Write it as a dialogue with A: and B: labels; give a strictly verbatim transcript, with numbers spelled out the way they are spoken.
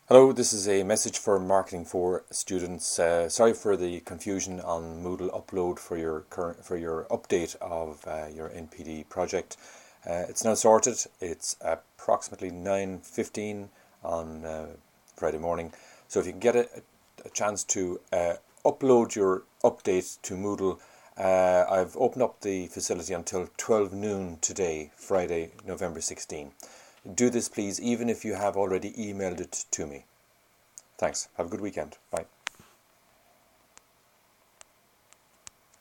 A: Hello, this is a message for Marketing for students. Uh, sorry for the confusion on Moodle upload for your current for your update of uh, your N P D project. Uh, it's now sorted. It's approximately nine fifteen on uh, Friday morning. So if you can get a, a chance to uh, upload your update to Moodle, uh, I've opened up the facility until twelve noon today, Friday, November sixteenth. Do this please, even if you have already emailed it to me. Thanks. Have a good weekend. Bye.